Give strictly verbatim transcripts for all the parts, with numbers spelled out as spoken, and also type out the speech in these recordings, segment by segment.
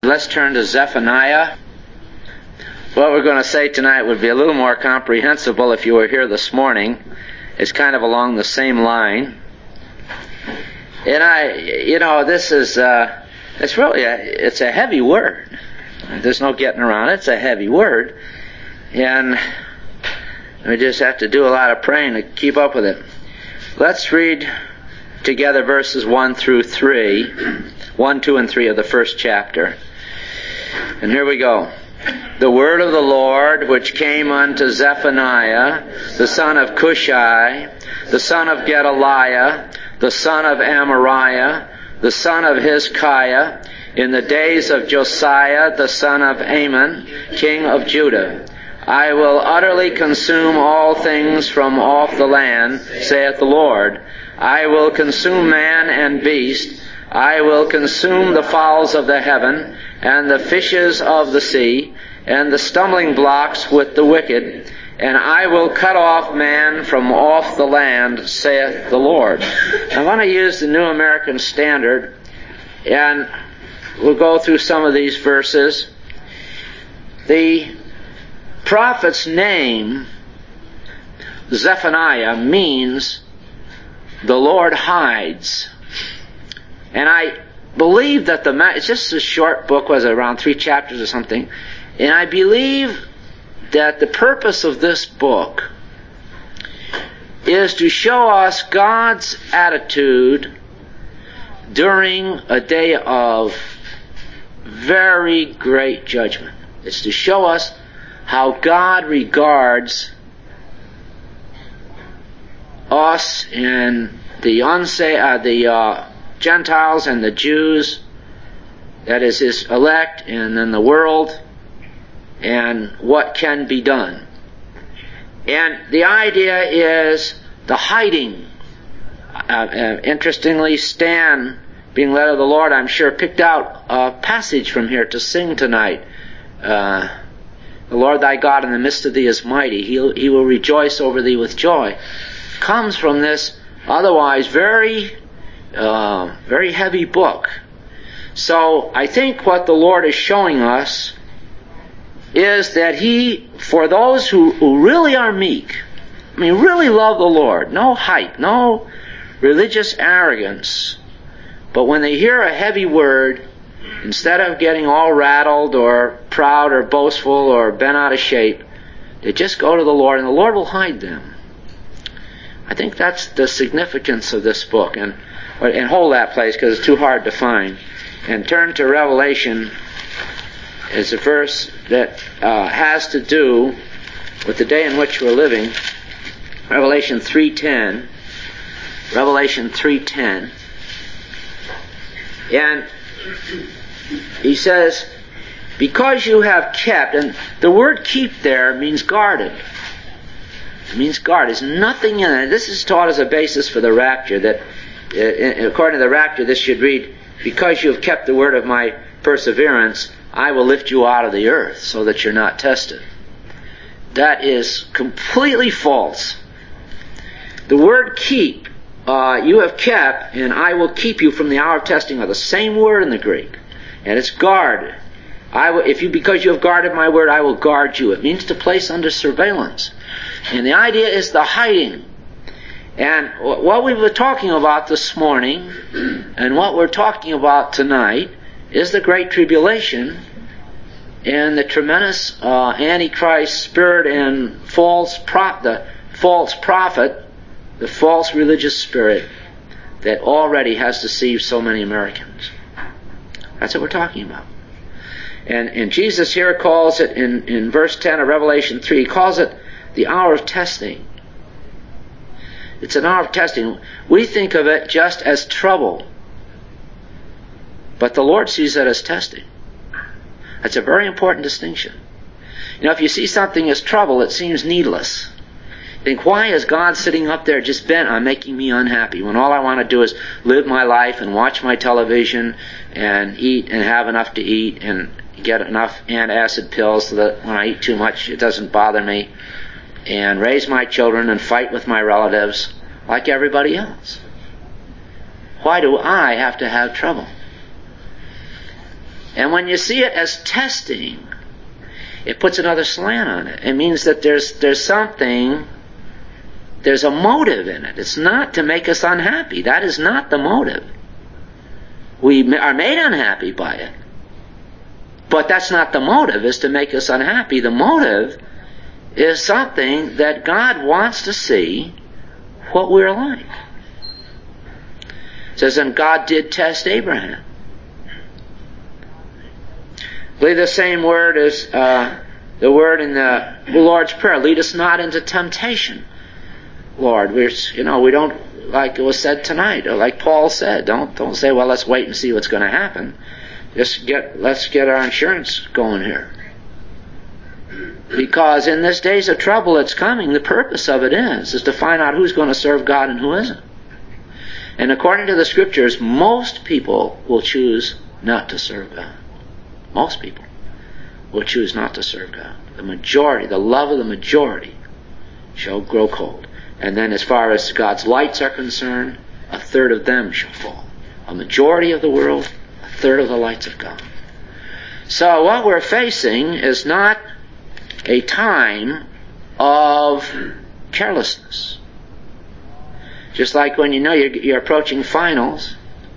Let's turn to Zephaniah. What we're going to say tonight would be a little more comprehensible if you were here this morning. It's kind of along the same line. And I, you know, this is, uh, it's really, a, it's a heavy word. There's no getting around it. It's a heavy word. And we just have to do a lot of praying to keep up with it. Let's read together verses one through three. one, two, and three of the first chapter. And here we go. The word of the Lord which came unto Zephaniah, the son of Cushai, the son of Gedaliah, the son of Amariah, the son of Hezekiah, in the days of Josiah, the son of Amon, king of Judah. I will utterly consume all things from off the land, saith the Lord. I will consume man and beast. I will consume the fowls of the heaven, and the fishes of the sea, and the stumbling blocks with the wicked, and I will cut off man from off the land, saith the Lord. I want to use the New American Standard, and we'll go through some of these verses. The prophet's name, Zephaniah, means the Lord hides. And I believe that the, it's just a short book, was it around three chapters or something, and I believe that the purpose of this book is to show us God's attitude during a day of very great judgment. It's to show us how God regards us and the unsa- uh, the uh, Gentiles and the Jews, that is His elect, and then the world, and what can be done. And the idea is the hiding. Uh, uh, interestingly, Stan, being led of the Lord, I'm sure, picked out a passage from here to sing tonight. Uh, the Lord thy God in the midst of thee is mighty. He'll, he will rejoice over thee with joy. Comes from this otherwise very, uh, very heavy book. So I think what the Lord is showing us is that He, for those who, who really are meek, I mean, really love the Lord, no hype, no religious arrogance, but when they hear a heavy word, instead of getting all rattled or proud or boastful or bent out of shape, they just go to the Lord, and the Lord will hide them. I think that's the significance of this book. And, and hold that place because it's too hard to find. And turn to Revelation. It's a verse that uh, has to do with the day in which we're living. Revelation three ten. Revelation three ten. And he says, because you have kept, and the word keep there means guarded. It means guard. There's nothing in it. This is taught as a basis for the rapture, that uh, according to the rapture, this should read, because you have kept the word of my perseverance, I will lift you out of the earth so that you're not tested. That is completely false. The word keep, uh, you have kept, and I will keep you from the hour of testing, are the same word in the Greek. And it's guard. I will, if you, because you have guarded my word, I will guard you. It means to place under surveillance. And the idea is the hiding. And what we were talking about this morning, and what we're talking about tonight, is the Great Tribulation and the tremendous uh, Antichrist spirit and false pro- the false prophet, the false religious spirit that already has deceived so many Americans. That's what we're talking about. And, and Jesus here calls it, in, in verse ten of Revelation three, he calls it the hour of testing. It's an hour of testing. We think of it just as trouble. But the Lord sees it as testing. That's a very important distinction. You know, if you see something as trouble, it seems needless. You think, why is God sitting up there just bent on making me unhappy when all I want to do is live my life and watch my television and eat and have enough to eat and get enough antacid pills so that when I eat too much it doesn't bother me, and raise my children and fight with my relatives like everybody else? Why do I have to have trouble? And when you see it as testing, it puts another slant on it. It means that there's there's something, there's a motive in it. It's not to make us unhappy. That is not the motive. We are made unhappy by it. But that's not the motive, is to make us unhappy. The motive is something that God wants to see what we're like. It says, and God did test Abraham. I believe the same word is uh, the word in the Lord's Prayer. Lead us not into temptation, Lord. We're, you know, we don't, like it was said tonight, or like Paul said, don't don't say, well, let's wait and see what's going to happen. Just get, let's get our insurance going here. Because in this days of trouble that's coming, the purpose of it is, is to find out who's going to serve God and who isn't. And according to the Scriptures, most people will choose not to serve God. Most people will choose not to serve God. The majority, the love of the majority, shall grow cold. And then as far as God's lights are concerned, a third of them shall fall. A majority of the world, a third of the lights of God. So what we're facing is not a time of carelessness. Just like when you know you're, you're approaching finals,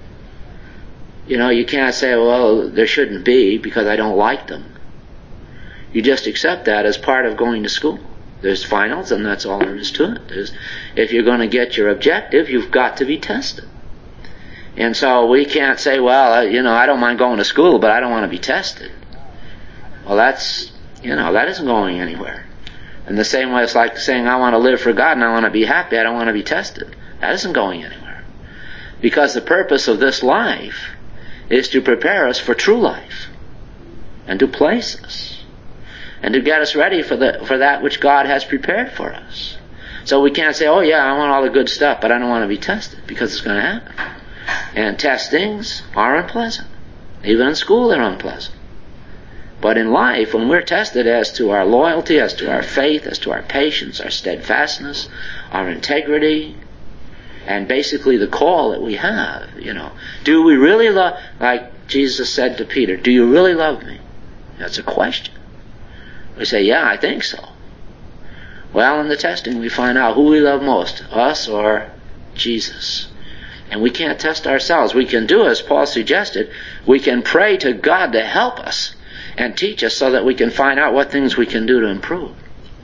you know, you can't say, well, there shouldn't be because I don't like them. You just accept that as part of going to school. There's finals, and that's all there is to it. There's, if you're going to get your objective, you've got to be tested. And so we can't say, well, you know, I don't mind going to school, but I don't want to be tested. Well, that's, you know, that isn't going anywhere. In the same way, it's like saying, I want to live for God and I want to be happy, I don't want to be tested. That isn't going anywhere. Because the purpose of this life is to prepare us for true life, and to place us, and to get us ready for the for that which God has prepared for us. So we can't say, oh yeah, I want all the good stuff, but I don't want to be tested, because it's going to happen. And testings are unpleasant. Even in school they're unpleasant. But in life, when we're tested as to our loyalty, as to our faith, as to our patience, our steadfastness, our integrity, and basically the call that we have, you know, do we really love, like Jesus said to Peter, do you really love me? That's a question. We say, yeah, I think so. Well, in the testing we find out who we love most, us or Jesus. And we can't test ourselves. We can do as Paul suggested, we can pray to God to help us and teach us so that we can find out what things we can do to improve.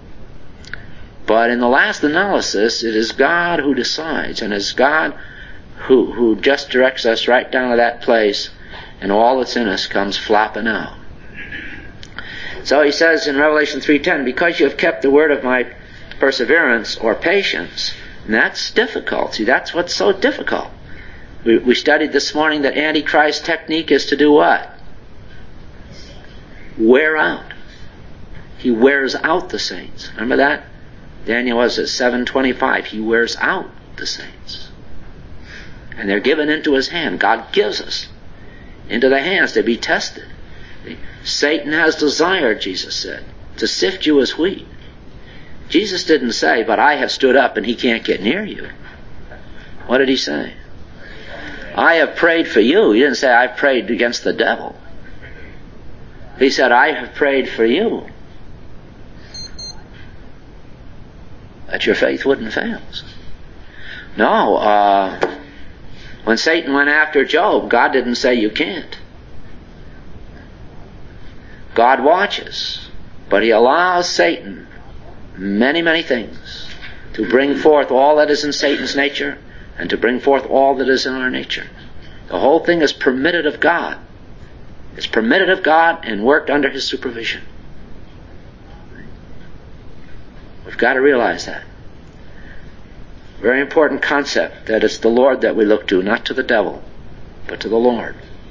But in the last analysis, it is God who decides, and it's God who, who just directs us right down to that place, and all that's in us comes flopping out. So he says in Revelation three ten, because you have kept the word of my perseverance or patience, and that's difficult. See, that's what's so difficult. We, we studied this morning that Antichrist's technique is to do what? Wear out. He wears out the saints. Remember that? Daniel was at seven twenty-five. He wears out the saints. And they're given into his hand. God gives us into the hands to be tested. Satan has desired, Jesus said, to sift you as wheat. Jesus didn't say, but I have stood up and he can't get near you. What did he say? I have prayed for you. He didn't say, I've prayed against the devil. He said, I have prayed for you, that your faith wouldn't fail. No, uh, when Satan went after Job, God didn't say you can't. God watches, but he allows Satan many, many things to bring forth all that is in Satan's nature and to bring forth all that is in our nature. The whole thing is permitted of God. It's permitted of God and worked under his supervision. We've got to realize that. Very important concept, that it's the Lord that we look to, not to the devil, but to the Lord.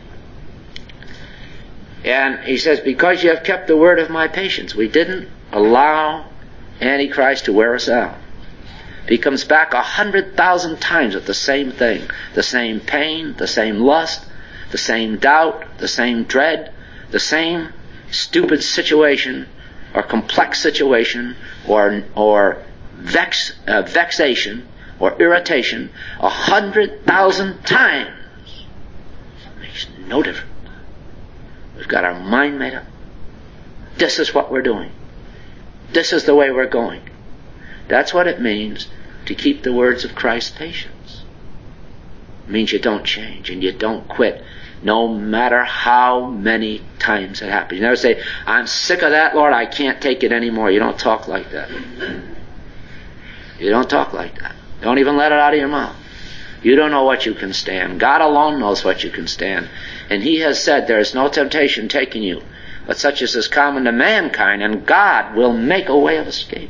And he says, because you have kept the word of my patience. We didn't allow Antichrist to wear us out. He comes back a hundred thousand times with the same thing. The same pain, the same lust, the same doubt, the same dread, the same stupid situation or complex situation or or vex, uh, vexation or irritation a hundred thousand times. It makes no difference. We've got our mind made up. This is what we're doing. This is the way we're going. That's what it means to keep the words of Christ's patience. It means you don't change and you don't quit, no matter how many times it happens. You never say, I'm sick of that, Lord, I can't take it anymore. You don't talk like that. You don't talk like that. Don't even let it out of your mouth. You don't know what you can stand. God alone knows what you can stand. And He has said there is no temptation taking you, but such as is common to mankind, and God will make a way of escape.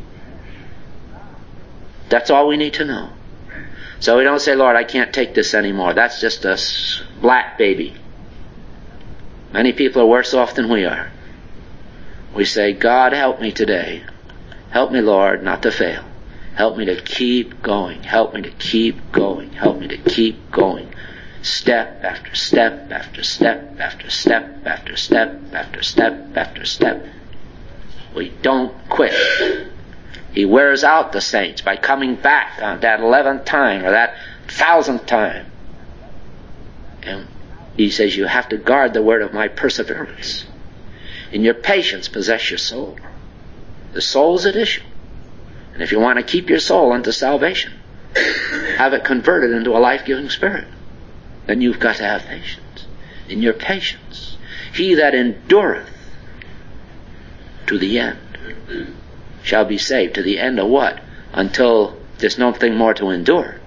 That's all we need to know. So we don't say, Lord, I can't take this anymore. That's just a black baby. Many people are worse off than we are. We say, God, help me today. Help me, Lord, not to fail. Help me to keep going. Help me to keep going. Help me to keep going. Step after step after step after step after step after step after step. We don't quit. He wears out the saints by coming back on that eleventh time or that thousandth time. And He says you have to guard the word of my perseverance. In your patience possess your soul. The soul's at issue. And if you want to keep your soul unto salvation, have it converted into a life-giving spirit, then you've got to have patience. In your patience, he that endureth to the end shall be saved. To the end of what? Until there's nothing more to endure.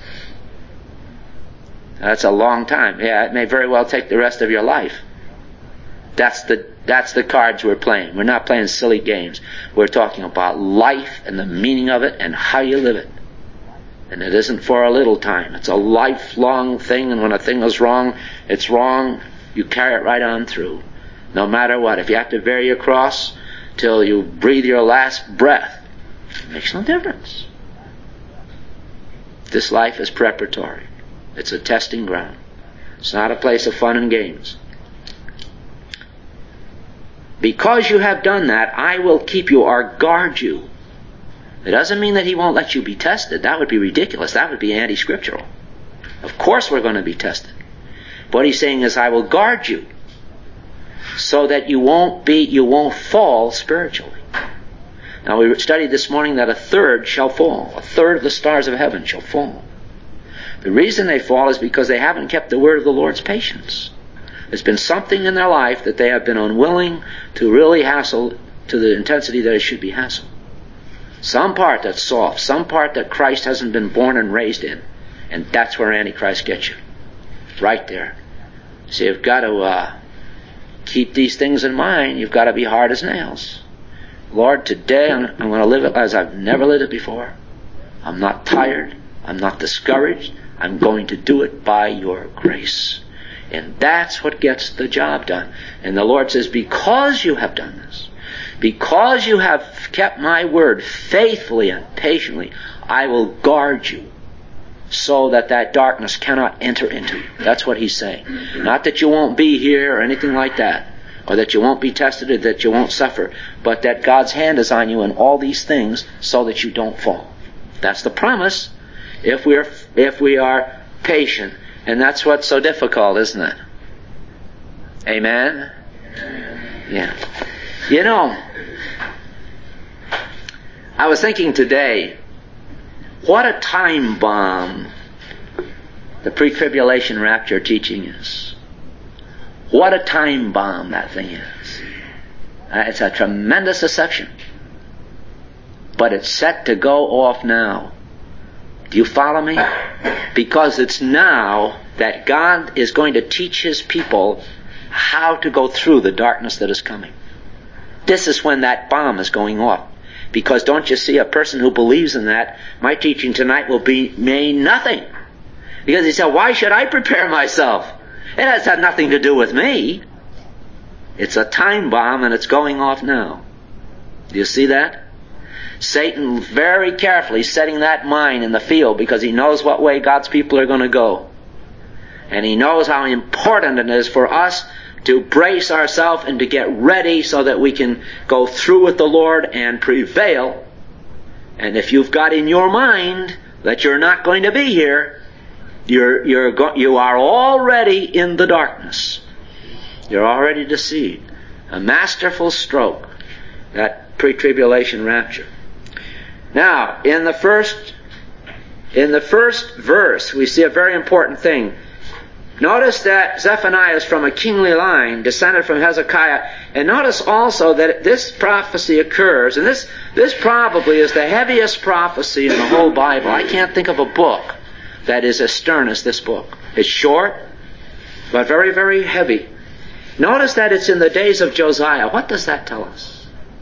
That's a long time. Yeah, it may very well take the rest of your life. That's the that's the cards we're playing. We're not playing silly games. We're talking about life and the meaning of it and how you live it. And it isn't for a little time. It's a lifelong thing, and when a thing is wrong, it's wrong. You carry it right on through. No matter what. If you have to bear your cross till you breathe your last breath, it makes no difference. This life is preparatory. It's a testing ground. It's not a place of fun and games. Because you have done that, I will keep you or guard you. It doesn't mean that he won't let you be tested. That would be ridiculous. That would be anti-scriptural. Of course we're going to be tested. What he's saying is, I will guard you so that you won't be, you won't fall spiritually. Now we studied this morning that a third shall fall. A third of the stars of heaven shall fall. The reason they fall is because they haven't kept the word of the Lord's patience. There's been something in their life that they have been unwilling to really hassle to the intensity that it should be hassled. Some part that's soft, some part that Christ hasn't been born and raised in. And that's where Antichrist gets you. Right there. So you've got to uh, keep these things in mind. You've got to be hard as nails. Lord, today I'm, I'm going to live it as I've never lived it before. I'm not tired. I'm not discouraged. I'm going to do it by your grace. And that's what gets the job done. And the Lord says, because you have done this, because you have kept my word faithfully and patiently, I will guard you so that that darkness cannot enter into you. That's what he's saying. Not that you won't be here or anything like that, or that you won't be tested or that you won't suffer, but that God's hand is on you in all these things so that you don't fall. That's the promise if we are, if we are patient. And that's what's so difficult, isn't it? Amen? Yeah. You know, I was thinking today, what a time bomb the pre-tribulation rapture teaching is. What a time bomb that thing is. Uh, it's a tremendous deception. But it's set to go off now. Do you follow me? Because it's now that God is going to teach His people how to go through the darkness that is coming. This is when that bomb is going off. Because don't you see, a person who believes in that, my teaching tonight will be mean nothing. Because he said, why should I prepare myself? It has had nothing to do with me. It's a time bomb and it's going off now. Do you see that? Satan very carefully setting that mine in the field because he knows what way God's people are going to go. And he knows how important it is for us to brace ourselves and to get ready so that we can go through with the Lord and prevail. And if you've got in your mind that you're not going to be here, you're, you're go- you are already in the darkness. You're already deceived. A masterful stroke, that pre-tribulation rapture. Now, in the first, in the first verse, we see a very important thing. Notice that Zephaniah is from a kingly line, descended from Hezekiah. And notice also that this prophecy occurs, and this, this probably is the heaviest prophecy in the whole Bible. I can't think of a book that is as stern as this book. It's short, but very, very heavy. Notice that it's in the days of Josiah. What does that tell us?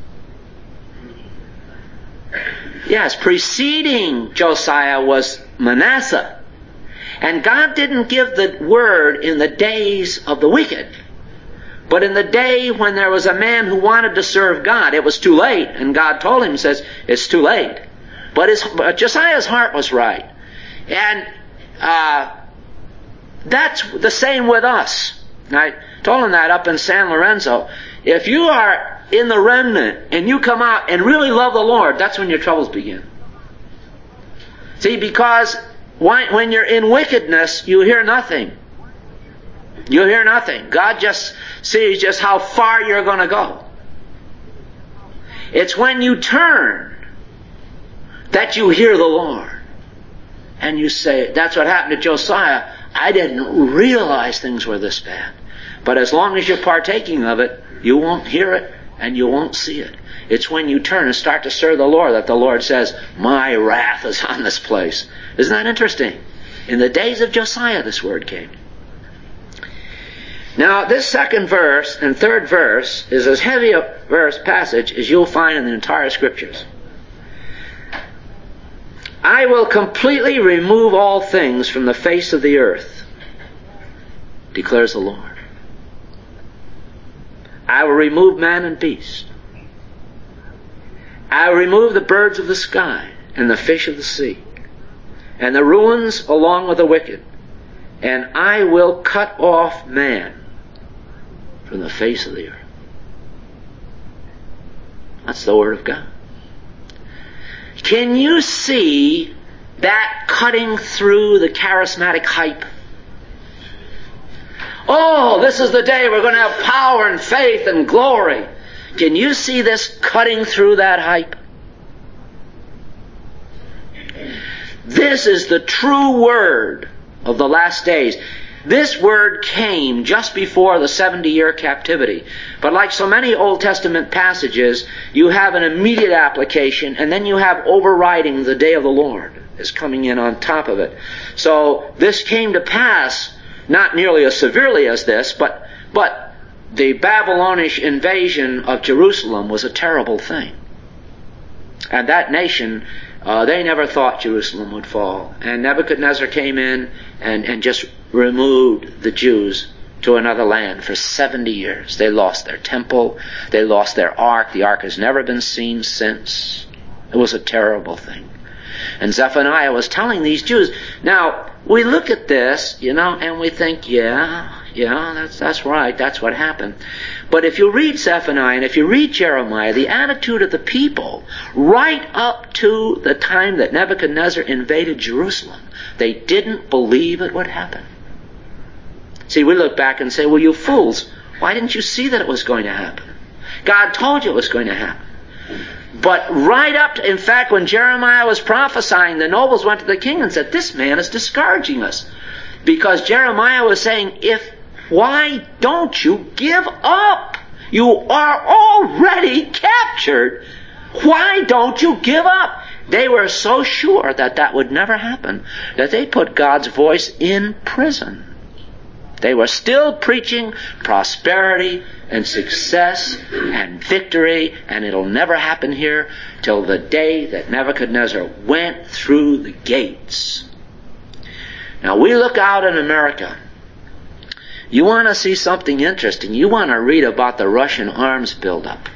Yes, preceding Josiah was Manasseh. And God didn't give the word in the days of the wicked, but in the day when there was a man who wanted to serve God. It was too late, and God told him, says, it's too late. But, his, but Josiah's heart was right. And uh, that's the same with us. I told him that up in San Lorenzo. If you are in the remnant and you come out and really love the Lord, that's when your troubles begin. See, because when you're in wickedness, you hear nothing. You hear nothing. God just sees just how far you're going to go. It's when you turn that you hear the Lord. And you say, that's what happened to Josiah. I didn't realize things were this bad. But as long as you're partaking of it, you won't hear it and you won't see it. It's when you turn and start to serve the Lord that the Lord says, my wrath is on this place. Isn't that interesting? In the days of Josiah, this word came. Now, this second verse and third verse is as heavy a verse passage as you'll find in the entire Scriptures. I will completely remove all things from the face of the earth, declares the Lord. I will remove man and beast. I will remove the birds of the sky and the fish of the sea, and the ruins along with the wicked, and I will cut off man from the face of the earth. That's the Word of God. Can you see that cutting through the charismatic hype? Oh, this is the day we're going to have power and faith and glory. Can you see this cutting through that hype? This is the true word of the last days. This word came just before the seventy-year captivity. But like so many Old Testament passages, you have an immediate application, and then you have overriding the day of the Lord is coming in on top of it. So this came to pass, not nearly as severely as this, but but the Babylonish invasion of Jerusalem was a terrible thing. And that nation, uh, they never thought Jerusalem would fall. And Nebuchadnezzar came in and, and just removed the Jews to another land for seventy years. They lost their temple. They lost their ark. The ark has never been seen since. It was a terrible thing. And Zephaniah was telling these Jews. Now, we look at this, you know, and we think, yeah, yeah, that's that's right, that's what happened. But if you read Zephaniah and if you read Jeremiah, the attitude of the people right up to the time that Nebuchadnezzar invaded Jerusalem, they didn't believe it would happen. See, we look back and say, well, you fools, why didn't you see that it was going to happen? God told you it was going to happen. But right up to, in fact, when Jeremiah was prophesying, the nobles went to the king and said, this man is discouraging us. Because Jeremiah was saying, if, why don't you give up? You are already captured. Why don't you give up? They were so sure that that would never happen that they put God's voice in prison. They were still preaching prosperity and success and victory, and it'll never happen here till the day that Nebuchadnezzar went through the gates. Now we look out in America. You want to see something interesting. You want to read about the Russian arms buildup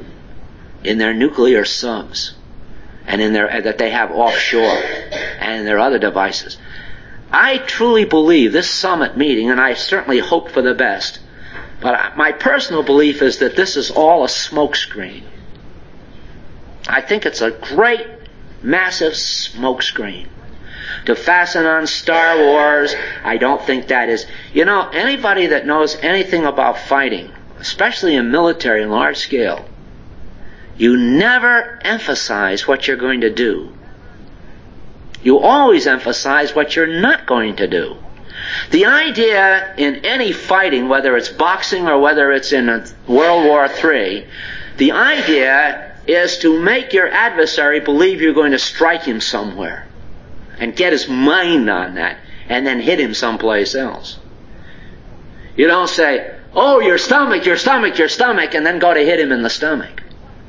in their nuclear subs and in their that they have offshore and in their other devices. I truly believe this summit meeting, and I certainly hope for the best, but my personal belief is that this is all a smokescreen. I think it's a great, massive smokescreen to fasten on Star Wars. I don't think that is. You know, anybody that knows anything about fighting, especially in military and large scale, you never emphasize what you're going to do. You always emphasize what you're not going to do. The idea in any fighting, whether it's boxing or whether it's in World War Three, the idea is to make your adversary believe you're going to strike him somewhere and get his mind on that and then hit him someplace else. You don't say, oh, your stomach, your stomach, your stomach, and then go to hit him in the stomach.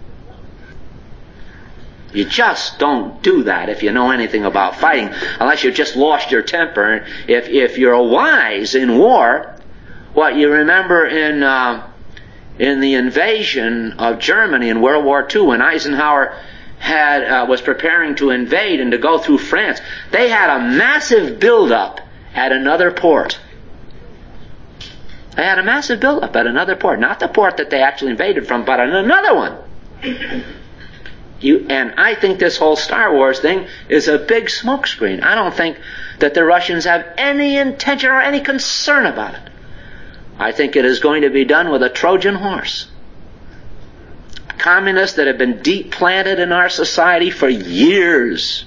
You just don't do that if you know anything about fighting, unless you've just lost your temper. If if you're wise in war, what you remember in uh, in the invasion of Germany in World War Two, when Eisenhower had uh, was preparing to invade and to go through France, they had a massive buildup at another port. They had a massive buildup at another port, not the port that they actually invaded from, but on another one. You, and I think this whole Star Wars thing is a big smokescreen. I don't think that the Russians have any intention or any concern about it. I think it is going to be done with a Trojan horse. Communists that have been deep planted in our society for years,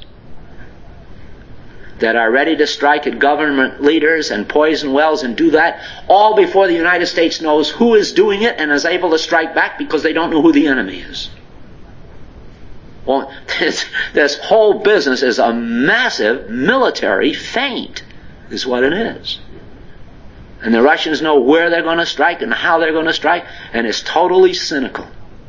that are ready to strike at government leaders and poison wells and do that, all before the United States knows who is doing it and is able to strike back because they don't know who the enemy is. Well, this, this whole business is a massive military feint, is what it is. And the Russians know where they're going to strike and how they're going to strike, and it's totally cynical.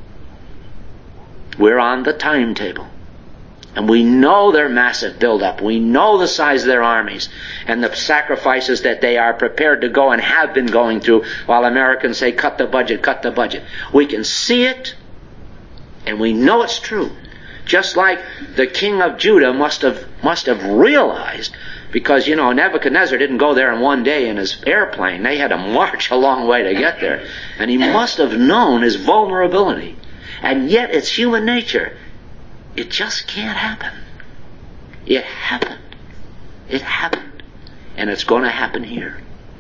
We're on the timetable. And we know their massive buildup. We know the size of their armies and the sacrifices that they are prepared to go and have been going through while Americans say, cut the budget, cut the budget. We can see it, and we know it's true. Just like the king of Judah must have must have realized, because, you know, Nebuchadnezzar didn't go there in one day in his airplane. They had to march a long way to get there. And he must have known his vulnerability. And yet it's human nature. It just can't happen. It happened. It happened. And it's going to happen here.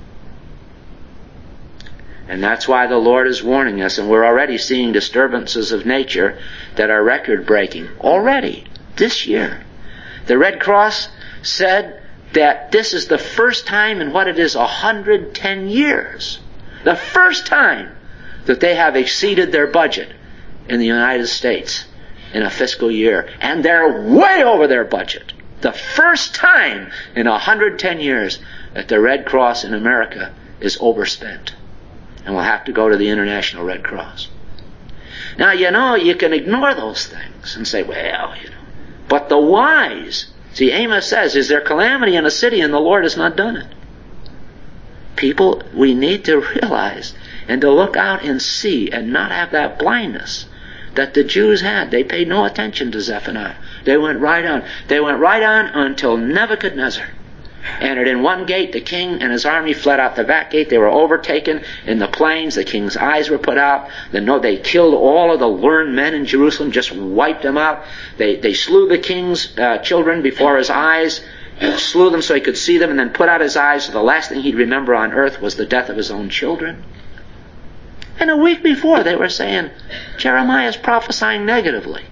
And that's why the Lord is warning us, and we're already seeing disturbances of nature that are record-breaking. Already, this year. The Red Cross said that this is the first time in what it is, one hundred ten years, the first time that they have exceeded their budget in the United States in a fiscal year. And they're way over their budget. The first time in one hundred ten years that the Red Cross in America is overspent. And we'll have to go to the International Red Cross. Now, you know, you can ignore those things and say, well, you know. But the wise, see, Amos says, is there calamity in a city and the Lord has not done it? People, we need to realize and to look out and see and not have that blindness that the Jews had. They paid no attention to Zephaniah. They went right on. They went right on until Nebuchadnezzar entered in one gate. The king and his army fled out the back gate. They were overtaken in the plains. The king's eyes were put out. They killed all of the learned men in Jerusalem, just wiped them out. They, they slew the king's uh, children before his eyes, slew them so he could see them, and then put out his eyes, so the last thing he'd remember on earth was the death of his own children. And a week before they were saying, Jeremiah's prophesying negatively.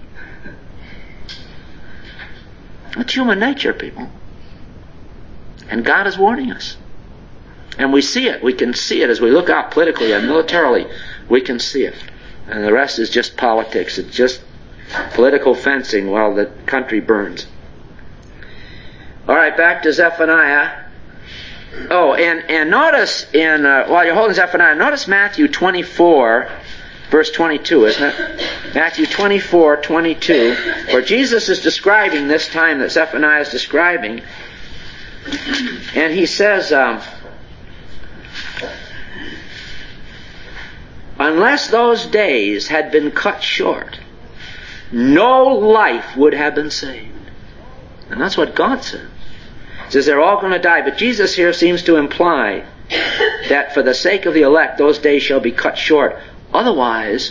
It's human nature, people. And God is warning us. And we see it. We can see it as we look out politically and militarily. We can see it. And the rest is just politics. It's just political fencing while the country burns. All right, back to Zephaniah. Oh, and, and notice in, uh, while you're holding Zephaniah, notice Matthew twenty-four, verse twenty-two, isn't it? Matthew twenty-four, twenty-two, where Jesus is describing this time that Zephaniah is describing. And he says, um, unless those days had been cut short, no life would have been saved. And that's what God said. He says they're all going to die. But Jesus here seems to imply that for the sake of the elect, those days shall be cut short. Otherwise,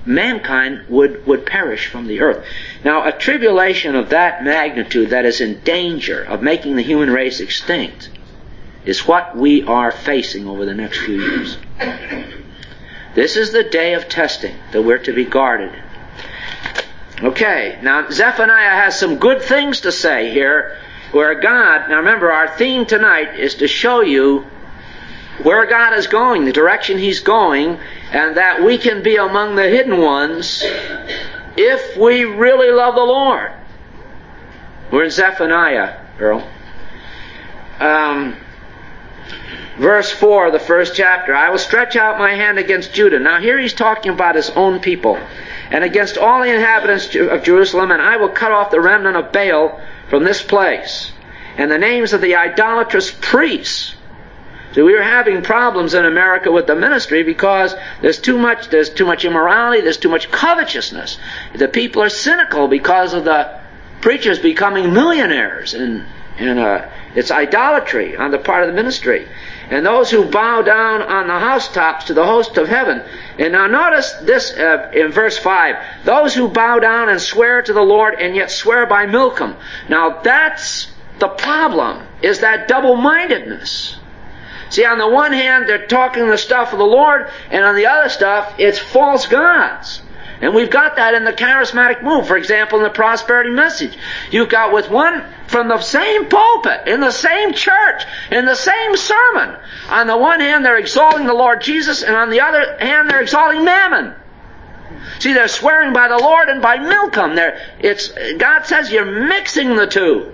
mankind would, would perish from the earth. Now, a tribulation of that magnitude that is in danger of making the human race extinct is what we are facing over the next few years. This is the day of testing that we're to be guarded. Okay, now Zephaniah has some good things to say here, where God, now remember our theme tonight is to show you where God is going, the direction He's going, and that we can be among the hidden ones if we really love the Lord. We're in Zephaniah, Earl. Um, verse four of the first chapter. I will stretch out my hand against Judah. Now here he's talking about his own people. And against all the inhabitants of Jerusalem, and I will cut off the remnant of Baal from this place. And the names of the idolatrous priests. So we are having problems in America with the ministry because there's too much, there's too much immorality, there's too much covetousness. The people are cynical because of the preachers becoming millionaires, and, and uh, it's idolatry on the part of the ministry. And those who bow down on the housetops to the host of heaven. And now notice this uh, in verse five. Those who bow down and swear to the Lord and yet swear by Milcom. Now that's the problem, is that double-mindedness. See, on the one hand, they're talking the stuff of the Lord, and on the other stuff, it's false gods. And we've got that in the charismatic move. For example, in the prosperity message. You've got with one from the same pulpit, in the same church, in the same sermon. On the one hand, they're exalting the Lord Jesus, and on the other hand, they're exalting Mammon. See, they're swearing by the Lord and by Milcom. They're, it's, God says you're mixing the two.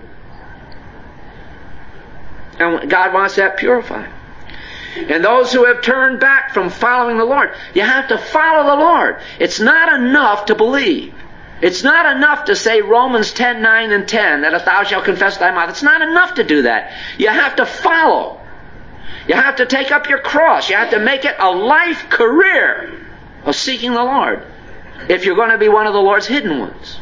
And God wants that purified. And those who have turned back from following the Lord, you have to follow the Lord. It's not enough to believe. It's not enough to say Romans ten, nine and ten, that if thou shalt confess thy mouth. It's not enough to do that. You have to follow. You have to take up your cross. You have to make it a life career of seeking the Lord if you're going to be one of the Lord's hidden ones.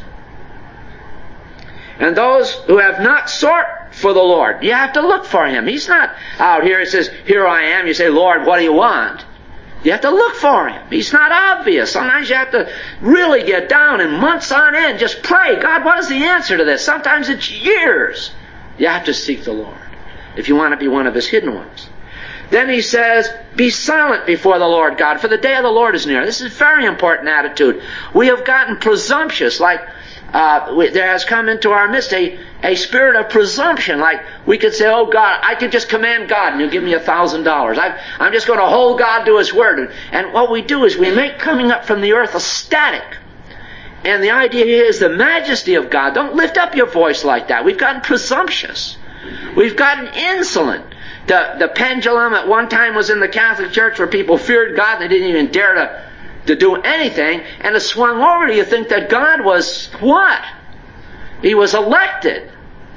And those who have not sought for the Lord, you have to look for Him. He's not out here. He says, here I am. You say, Lord, what do you want? You have to look for Him. He's not obvious. Sometimes you have to really get down and months on end just pray. God, what is the answer to this? Sometimes it's years. You have to seek the Lord if you want to be one of His hidden ones. Then he says, be silent before the Lord God, for the day of the Lord is near. This is a very important attitude. We have gotten presumptuous, like uh, we, there has come into our midst a, a spirit of presumption, like we could say, oh God, I could just command God and He'll give me a thousand dollars. I'm just going to hold God to His word. And, and what we do is we make coming up from the earth a static. And the idea here is the majesty of God. Don't lift up your voice like that. We've gotten presumptuous. We've gotten insolent. The, the pendulum at one time was in the Catholic Church where people feared God. They didn't even dare to, to do anything. And it swung over to you think that God was what? He was elected.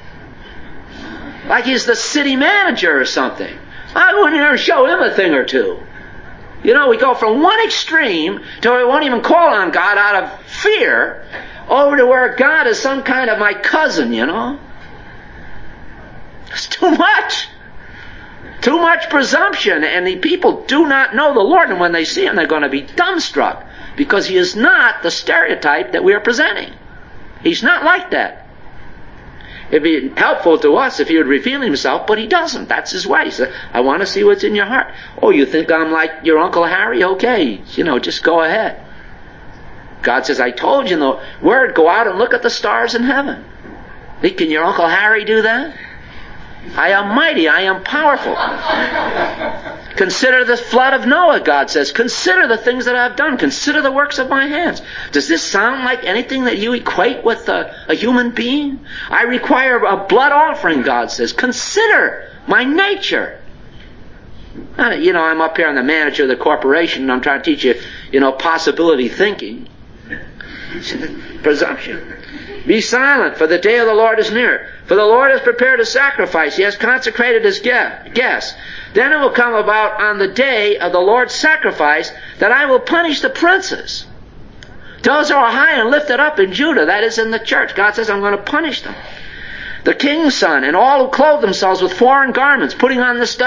Like He's the city manager or something. I wouldn't ever show Him a thing or two. You know, we go from one extreme to where we won't even call on God out of fear over to where God is some kind of my cousin, you know. It's too much. Too much presumption, and the people do not know the Lord, and when they see Him, they're going to be dumbstruck, because He is not the stereotype that we are presenting. He's not like that. It'd be helpful to us if He would reveal Himself, but He doesn't. That's His way. He said, I want to see what's in your heart. Oh, you think I'm like your Uncle Harry? Okay, you know, just go ahead. God says, I told you in the Word, go out and look at the stars in heaven. Can your Uncle Harry do that? I am mighty, I am powerful. Consider the flood of Noah, God says. Consider the things that I've done. Consider the works of my hands. Does this sound like anything that you equate with a, a human being? I require a blood offering, God says. Consider my nature. You know, I'm up here, I'm the manager of the corporation, and I'm trying to teach you, you know, possibility thinking. Presumption. Be silent, for the day of the Lord is near. For the Lord has prepared a sacrifice. He has consecrated His guests. Then it will come about on the day of the Lord's sacrifice that I will punish the princes. Those who are high and lifted up in Judah, that is in the church. God says, I'm going to punish them. The king's son and all who clothe themselves with foreign garments, putting on the stuff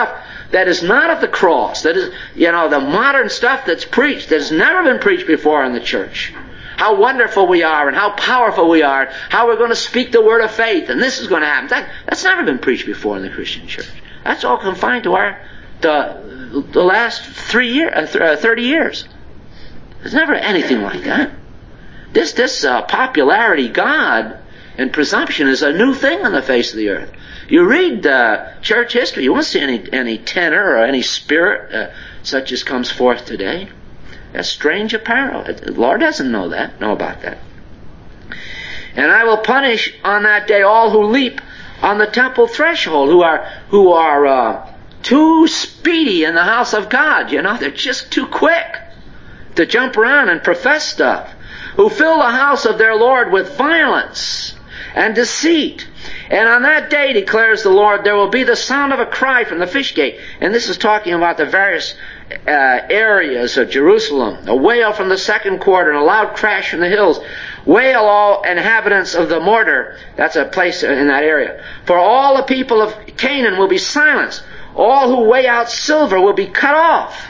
that is not of the cross, that is, you know, the modern stuff that's preached, that has never been preached before in the church. How wonderful we are and how powerful we are, how we're going to speak the word of faith, and this is going to happen. That, that's never been preached before in the Christian church. That's all confined to our the, the last three year, uh, th- uh, thirty years. There's never anything like that. This this uh, popularity God and presumption is a new thing on the face of the earth. You read uh, church history, you won't see any any tenor or any spirit uh, such as comes forth today. That's strange apparel. The Lord doesn't know that, know about that. And I will punish on that day all who leap on the temple threshold, who are who are uh, too speedy in the house of God. You know, they're just too quick to jump around and profess stuff. Who fill the house of their Lord with violence and deceit. And on that day, declares the Lord, there will be the sound of a cry from the fish gate. And this is talking about the various uh, areas of Jerusalem. A wail from the second quarter and a loud crash from the hills. Wail, all inhabitants of the mortar. That's a place in that area. For all the people of Canaan will be silenced. All who weigh out silver will be cut off.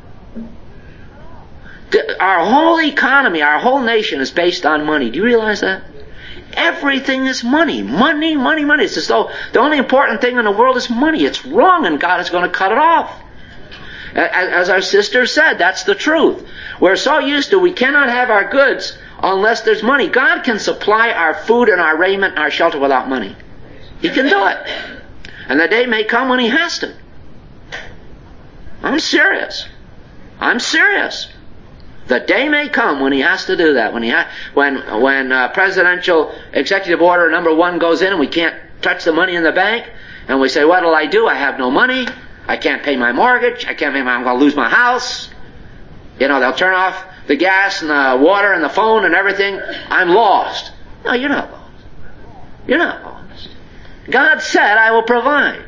Our whole economy, our whole nation is based on money. Do you realize that? Everything is money. Money, money, money. It's as though the only important thing in the world is money. It's wrong, and God is going to cut it off. As our sister said, that's the truth. We're so used to we cannot have our goods unless there's money. God can supply our food and our raiment and our shelter without money. He can do it. And the day may come when He has to. I'm serious. I'm serious. The day may come when He has to do that. When he ha- when when uh, presidential executive order number one goes in and we can't touch the money in the bank, and we say, "What'll I do? I have no money. I can't pay my mortgage. I can't pay my. I'm going to lose my house." You know, they'll turn off the gas and the water and the phone and everything. I'm lost. No, you're not lost. You're not lost. God said, "I will provide."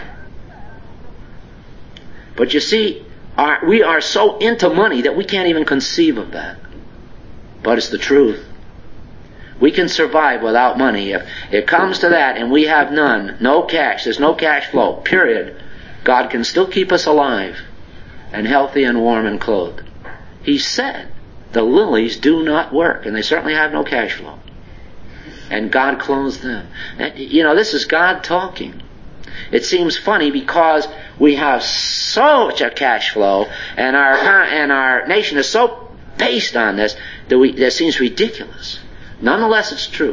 But you see, Our, we are so into money that we can't even conceive of that. But it's the truth. We can survive without money. If it comes to that and we have none, no cash, there's no cash flow, period, God can still keep us alive and healthy and warm and clothed. He said the lilies do not work, and they certainly have no cash flow. And God clothes them. And, you know, this is God talking. It seems funny because we have such a cash flow, and our and our nation is so based on this that we that seems ridiculous. Nonetheless, it's true.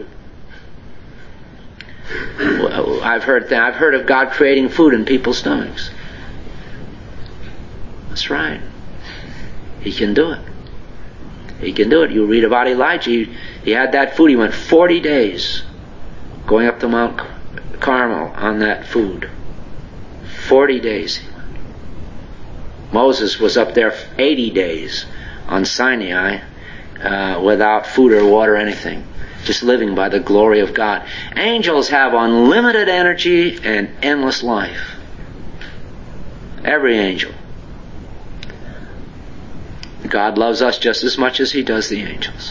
I've heard I've heard of God creating food in people's stomachs. That's right. He can do it. He can do it. You read about Elijah. He, he had that food. He went forty days going up to Mount Carmel on that food. Forty days. Moses was up there eighty days on Sinai uh, without food or water or anything, just living by the glory of God. Angels have unlimited energy and endless life. Every angel. God loves us just as much as He does the angels.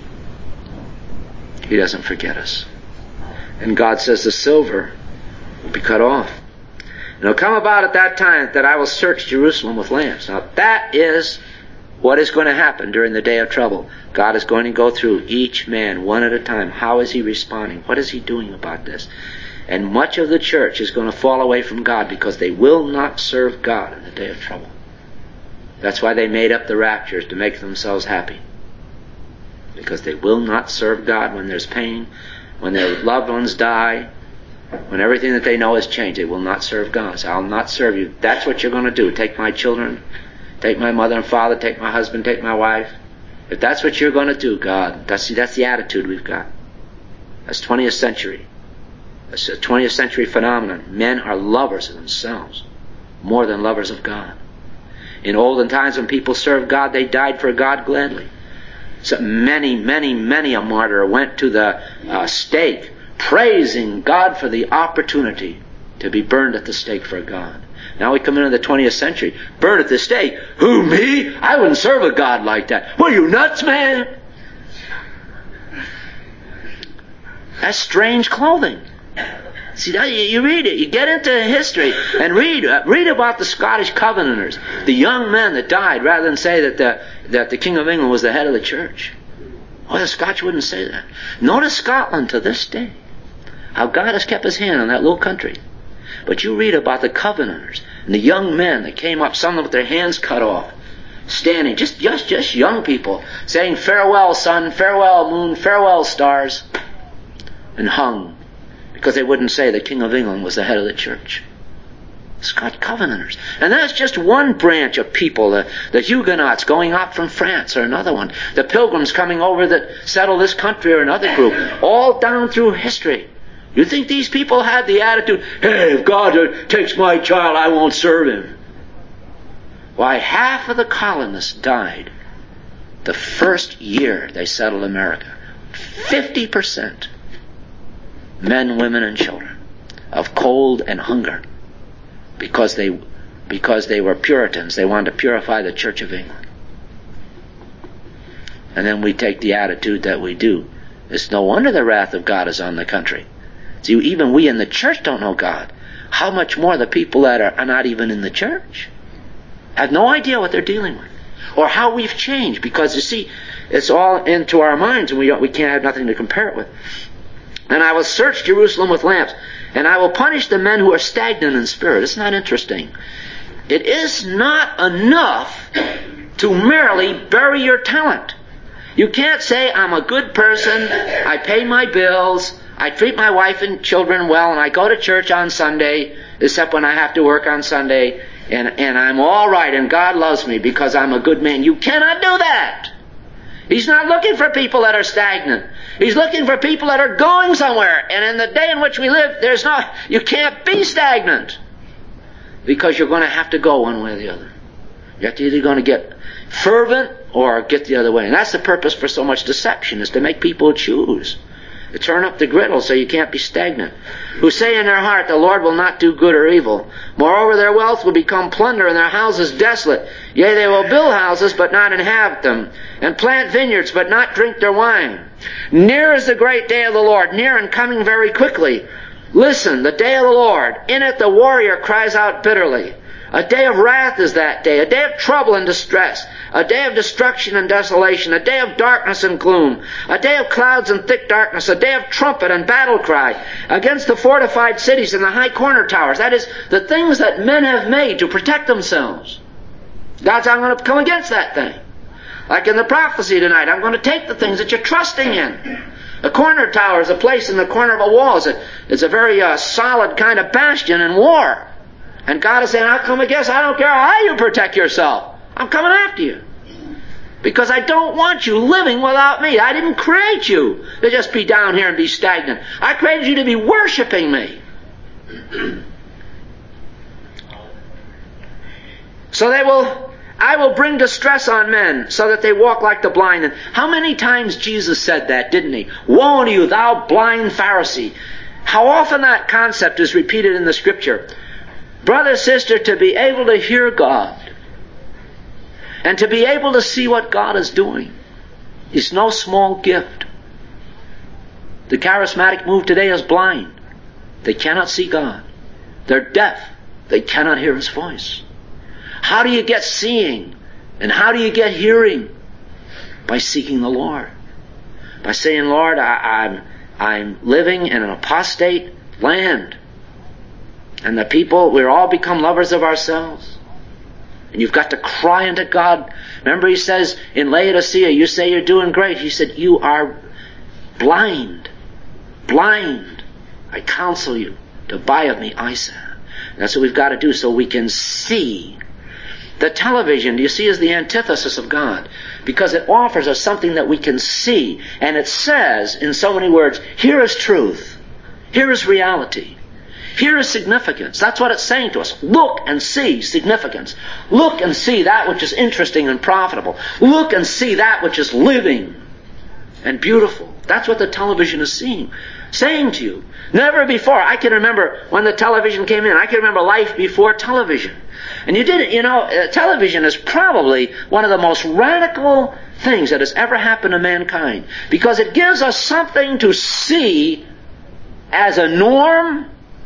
He doesn't forget us. And God says the silver will be cut off. And it'll come about at that time that I will search Jerusalem with lamps. Now that is what is going to happen during the day of trouble. God is going to go through each man one at a time. How is he responding? What is he doing about this? And much of the church is going to fall away from God because they will not serve God in the day of trouble. That's why they made up the raptures, to make themselves happy. Because they will not serve God when there's pain, when their loved ones die, when everything that they know has changed. They will not serve God. So I'll not serve you. That's what you're going to do. Take my children, take my mother and father, take my husband, take my wife. If that's what you're going to do, God, that's, that's the attitude we've got. That's twentieth century. That's a twentieth century phenomenon. Men are lovers of themselves more than lovers of God. In olden times when people served God, they died for God gladly. So many, many, many a martyr went to the uh, stake praising God for the opportunity to be burned at the stake for God. Now we come into the twentieth century. Burned at the stake? Who, me? I wouldn't serve a God like that. What are you, nuts, man? That's strange clothing. See, you read it, you get into history and read read about the Scottish Covenanters, the young men that died, rather than say that the, that the King of England was the head of the church. Well, the Scotch wouldn't say that. Notice Scotland to this day, how God has kept his hand on that little country. But you read about the Covenanters and the young men that came up, some of them with their hands cut off, standing, just, just, just young people, saying, farewell sun, farewell moon, farewell stars, and hung, because they wouldn't say the King of England was the head of the church. Scotch Covenanters. And that's just one branch of people, the, the Huguenots going up from France, or another one. The Pilgrims coming over that settled this country, or another group. All down through history. You think these people had the attitude, hey, if God takes my child, I won't serve him? Why, half of the colonists died the first year they settled America. Fifty percent. Men, women, and children. Of cold and hunger. Because they, because they were Puritans. They wanted to purify the Church of England. And then we take the attitude that we do. It's no wonder the wrath of God is on the country. See, even we in the church don't know God. How much more the people that are, are not even in the church have no idea what they're dealing with, or how we've changed. Because you see, it's all into our minds, and we don't, we can't have nothing to compare it with. And I will search Jerusalem with lamps, and I will punish the men who are stagnant in spirit. Isn't that interesting? It is not enough to merely bury your talent. You can't say, I'm a good person, I pay my bills, I treat my wife and children well, and I go to church on Sunday, except when I have to work on Sunday, and, and I'm all right, and God loves me because I'm a good man. You cannot do that. He's not looking for people that are stagnant. He's looking for people that are going somewhere. And in the day in which we live, there's no, you can't be stagnant, because you're going to have to go one way or the other. You're either going to get fervent or get the other way. And that's the purpose for so much deception, is to make people choose. To turn up the griddle so you can't be stagnant. Who say in their heart, the Lord will not do good or evil. Moreover, their wealth will become plunder, and their houses desolate. Yea, they will build houses, but not inhabit them, and plant vineyards, but not drink their wine. Near is the great day of the Lord, near and coming very quickly. Listen, the day of the Lord. In it the warrior cries out bitterly. A day of wrath is that day, a day of trouble and distress, a day of destruction and desolation, a day of darkness and gloom, a day of clouds and thick darkness, a day of trumpet and battle cry against the fortified cities and the high corner towers. That is, the things that men have made to protect themselves. God's, I'm going to come against that thing. Like in the prophecy tonight, I'm going to take the things that you're trusting in. A corner tower is a place in the corner of a wall. It's a, it's a very uh, solid kind of bastion in war. And God is saying, I'll come against, I don't care how you protect yourself. I'm coming after you. Because I don't want you living without me. I didn't create you to just be down here and be stagnant. I created you to be worshiping me. So they will, I will bring distress on men so that they walk like the blind. And how many times Jesus said that, didn't he? Woe to you, thou blind Pharisee. How often that concept is repeated in the Scripture. Brother, sister, to be able to hear God and to be able to see what God is doing is no small gift. The charismatic move today is blind. They cannot see God. They're deaf. They cannot hear His voice. How do you get seeing? And how do you get hearing? By seeking the Lord. By saying, Lord, I, I'm, I'm living in an apostate land. And the people, we're all become lovers of ourselves. And you've got to cry unto God. Remember, he says in Laodicea, you say you're doing great. He said, you are blind. Blind. I counsel you to buy of me eyesight. That's what we've got to do so we can see. The television, do you see, is the antithesis of God. Because it offers us something that we can see. And it says, in so many words, here is truth. Here is reality. Here is significance. That's what it's saying to us. Look and see significance. Look and see that which is interesting and profitable. Look and see that which is living and beautiful. That's what the television is seeing, saying to you. Never before. I can remember when the television came in. I can remember life before television. And you did it, you know, uh, television is probably one of the most radical things that has ever happened to mankind. Because it gives us something to see as a norm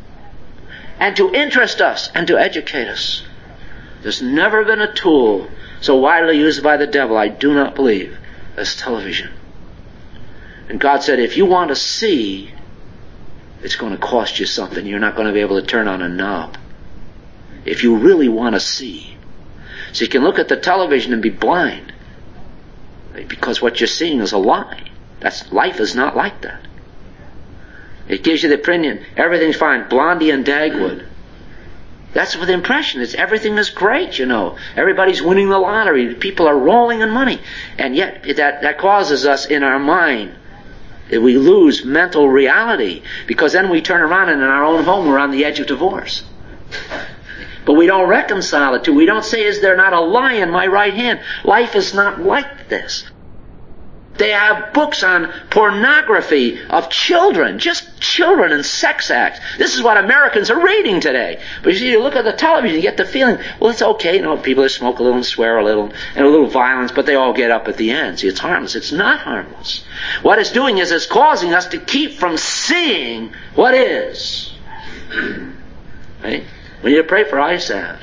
and to interest us and to educate us. There's never been a tool so widely used by the devil, I do not believe, as television. And God said, if you want to see, it's going to cost you something. You're not going to be able to turn on a knob. If you really want to see. So you can look at the television and be blind. Because what you're seeing is a lie. That's, life is not like that. It gives you the opinion, everything's fine. Blondie and Dagwood. That's what the impression is. Everything is great, you know. Everybody's winning the lottery. People are rolling in money. And yet that, that causes us in our mind, we lose mental reality. Because then we turn around and in our own home we're on the edge of divorce. But we don't reconcile it to. We don't say, is there not a lie in my right hand? Life is not like this. They have books on pornography of children, just children and sex acts. This is what Americans are reading today. But you see, you look at the television, you get the feeling, well, it's okay, you know, people just smoke a little and swear a little, and a little violence, but they all get up at the end. See, it's harmless. It's not harmless. What it's doing is it's causing us to keep from seeing what is. Right? We need to pray for eye salve.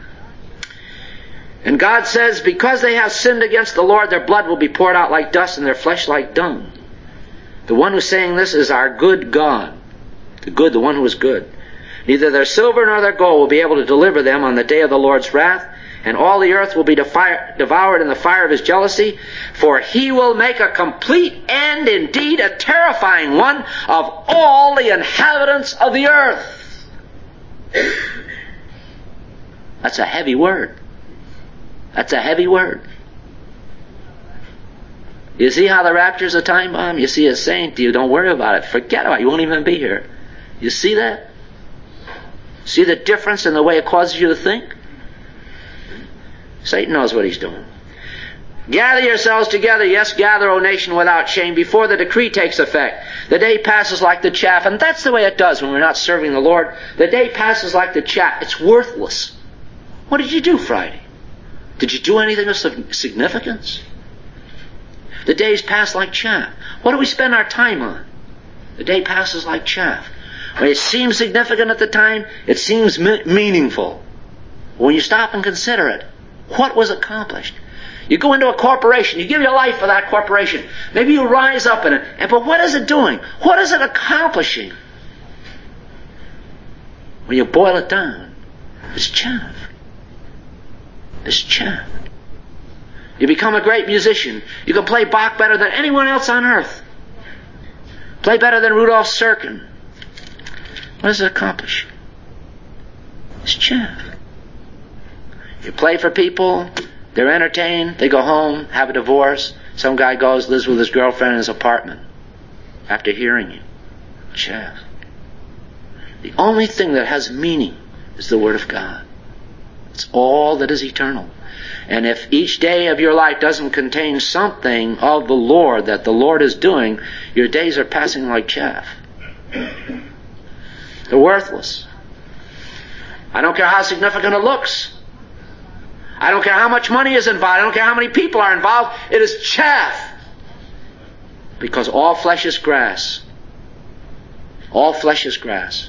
And God says, because they have sinned against the Lord, their blood will be poured out like dust and their flesh like dung. The one who's saying this is our good God. The good, the one who is good. Neither their silver nor their gold will be able to deliver them on the day of the Lord's wrath, and all the earth will be defi- devoured in the fire of his jealousy, for he will make a complete and indeed a terrifying one of all the inhabitants of the earth. That's a heavy word. That's a heavy word. You see how the rapture's a time bomb? You see a saint, you don't worry about it. Forget about it. You won't even be here. You see that? See the difference in the way it causes you to think? Satan knows what he's doing. Gather yourselves together, yes, gather, O nation, without shame, before the decree takes effect. The day passes like the chaff, and that's the way it does when we're not serving the Lord. The day passes like the chaff. It's worthless. What did you do Friday? Did you do anything of significance? The days pass like chaff. What do we spend our time on? The day passes like chaff. When it seems significant at the time, it seems me- meaningful. When you stop and consider it, what was accomplished? You go into a corporation, you give your life for that corporation. Maybe you rise up in it, and but what is it doing? What is it accomplishing? When you boil it down, it's chaff. It's chaff. You become a great musician. You can play Bach better than anyone else on earth. Play better than Rudolf Serkin. What does it accomplish? It's chaff. You play for people, they're entertained, they go home, have a divorce. Some guy goes, lives with his girlfriend in his apartment after hearing you. Chaff. The only thing that has meaning is the Word of God. It's all that is eternal. And if each day of your life doesn't contain something of the Lord that the Lord is doing, your days are passing like chaff. They're worthless. I don't care how significant it looks. I don't care how much money is involved. I don't care how many people are involved. It is chaff. Because all flesh is grass. All flesh is grass.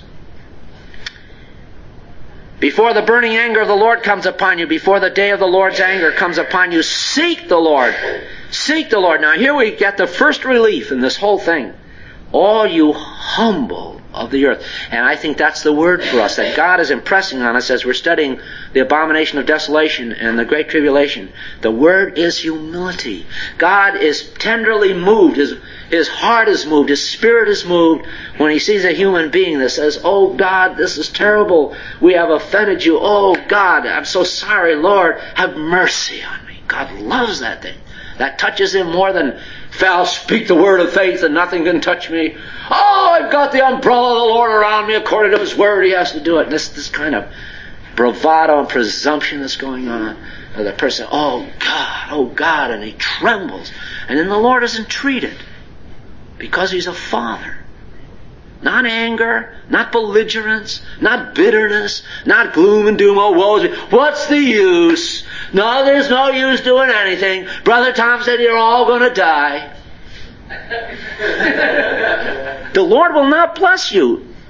Before the burning anger of the Lord comes upon you, before the day of the Lord's anger comes upon you, seek the Lord. Seek the Lord. Now here we get the first relief in this whole thing. All you humble of the earth. And I think that's the word for us that God is impressing on us as we're studying the abomination of desolation and the great tribulation. The word is humility. God is tenderly moved. His, his heart is moved. His spirit is moved when he sees a human being that says, oh God, this is terrible. We have offended you. Oh God, I'm so sorry. Lord, have mercy on me. God loves that thing. That touches him more than, I'll speak the word of faith and nothing can touch me. Oh, I've got the umbrella of the Lord around me. According to his word, he has to do it. This this kind of bravado and presumption that's going on. And the person, oh God, oh God, and he trembles. And then the Lord is entreated because he's a father. Not anger, not belligerence, not bitterness, not gloom and doom. Oh, woe is me. What's the use? No, there's no use doing anything. Brother Tom said you're all going to die. The Lord will not bless you.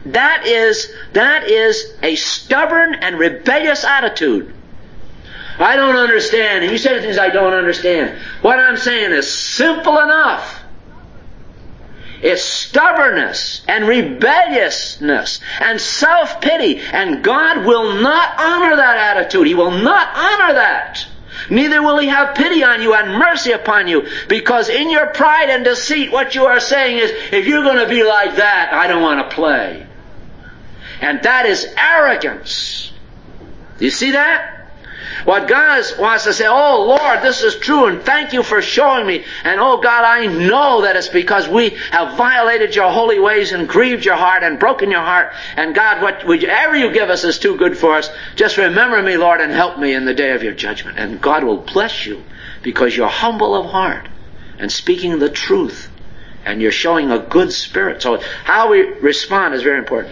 that is, that is a stubborn and rebellious attitude. I don't understand. And you say things I don't understand. What I'm saying is simple enough. It's stubbornness and rebelliousness and self-pity. And God will not honor that attitude. He will not honor that. Neither will He have pity on you and mercy upon you. Because in your pride and deceit, what you are saying is, if you're going to be like that, I don't want to play. And that is arrogance. Do you see that? What God wants to say, oh Lord, this is true, and thank you for showing me. And oh God, I know that it's because we have violated your holy ways and grieved your heart and broken your heart. And God, whatever you give us is too good for us. Just remember me, Lord, and help me in the day of your judgment. And God will bless you because you're humble of heart and speaking the truth. And you're showing a good spirit. So how we respond is very important.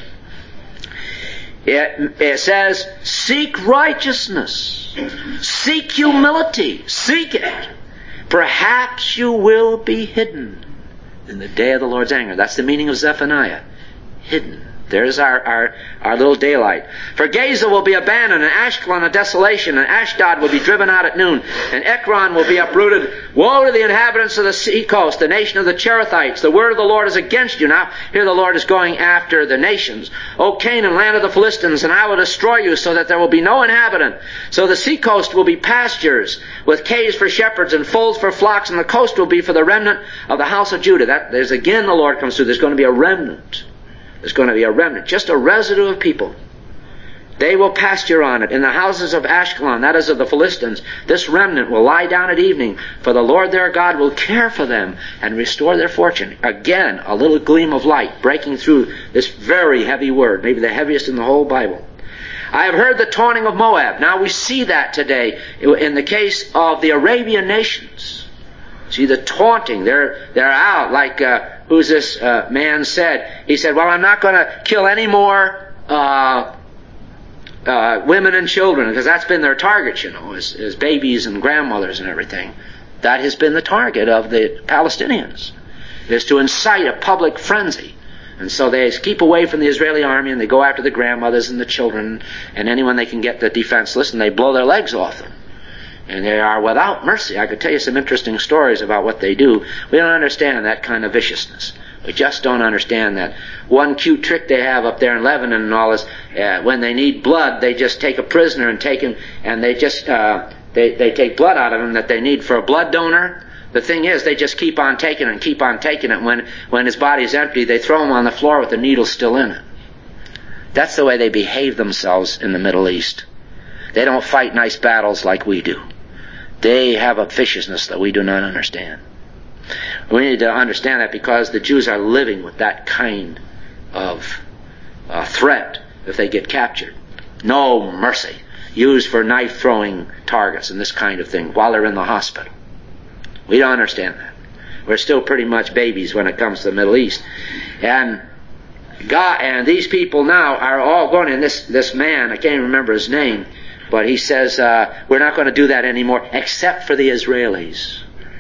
It, it says, seek righteousness. Seek humility. Seek it. Perhaps you will be hidden in the day of the Lord's anger. That's the meaning of Zephaniah. Hidden. There's our, our, our little daylight. For Gaza will be abandoned, and Ashkelon a desolation, and Ashdod will be driven out at noon, and Ekron will be uprooted. Woe to the inhabitants of the sea coast, the nation of the Cherethites. The word of the Lord is against you. Now, here the Lord is going after the nations. O Canaan, land of the Philistines, and I will destroy you, so that there will be no inhabitant. So the sea coast will be pastures, with caves for shepherds and folds for flocks, and the coast will be for the remnant of the house of Judah. That, there's again the Lord comes through. There's going to be a remnant. There's going to be a remnant, just a residue of people. They will pasture on it. In the houses of Ashkelon, that is of the Philistines, this remnant will lie down at evening, for the Lord their God will care for them and restore their fortune. Again, a little gleam of light breaking through this very heavy word, maybe the heaviest in the whole Bible. I have heard the taunting of Moab. Now we see that today in the case of the Arabian nations. See the taunting. They're, they're out like... Uh, Who's this uh, man said? He said, well, I'm not going to kill any more uh, uh, women and children, because that's been their target, you know, is, is babies and grandmothers and everything. That has been the target of the Palestinians, is to incite a public frenzy. And so they keep away from the Israeli army, and they go after the grandmothers and the children and anyone they can get the defenseless, and they blow their legs off them. And they are without mercy. I could tell you some interesting stories about what they do. We don't understand that kind of viciousness. We just don't understand that. One cute trick they have up there in Lebanon and all is, uh, when they need blood, they just take a prisoner and take him, and they just, uh, they, they take blood out of him that they need for a blood donor. The thing is, they just keep on taking it and keep on taking it. When, when his body's empty, they throw him on the floor with the needle still in it. That's the way they behave themselves in the Middle East. They don't fight nice battles like we do. They have a viciousness that we do not understand. We need to understand that because the Jews are living with that kind of uh, threat if they get captured. No mercy. Used for knife-throwing targets and this kind of thing while they're in the hospital. We don't understand that. We're still pretty much babies when it comes to the Middle East. And God, and these people now are all going, and this, this man, I can't even remember his name, but he says, uh, we're not going to do that anymore, except for the Israelis.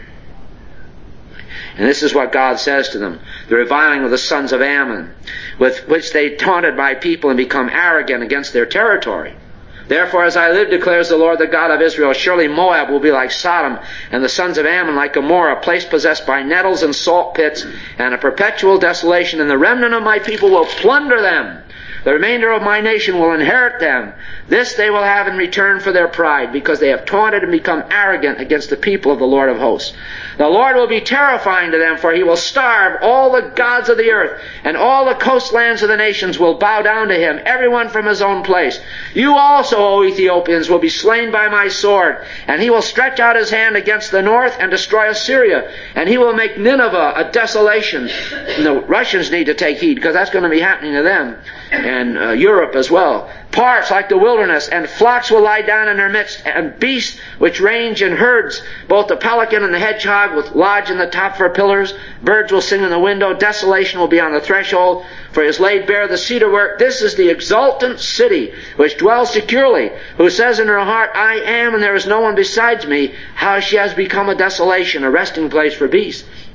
And this is what God says to them. The reviling of the sons of Ammon, with which they taunted my people and become arrogant against their territory. Therefore, as I live, declares the Lord, the God of Israel, surely Moab will be like Sodom, and the sons of Ammon like Gomorrah, a place possessed by nettles and salt pits, and a perpetual desolation, and the remnant of my people will plunder them. The remainder of my nation will inherit them. This they will have in return for their pride, because they have taunted and become arrogant against the people of the Lord of hosts. The Lord will be terrifying to them, for he will starve all the gods of the earth, and all the coastlands of the nations will bow down to him, everyone from his own place. You also, O Ethiopians, will be slain by my sword, and he will stretch out his hand against the north and destroy Assyria, and he will make Nineveh a desolation. And the Russians need to take heed, because that's going to be happening to them, and uh, Europe as well. Parts like the wilderness, and flocks will lie down in their midst, and beasts which range in herds, both the pelican and the hedgehog will lodge in the top for pillars. Birds will sing in the window. Desolation will be on the threshold, for he has laid bare the cedar work. This is the exultant city, which dwells securely, who says in her heart, I am, and there is no one besides me. How she has become a desolation, a resting place for beasts.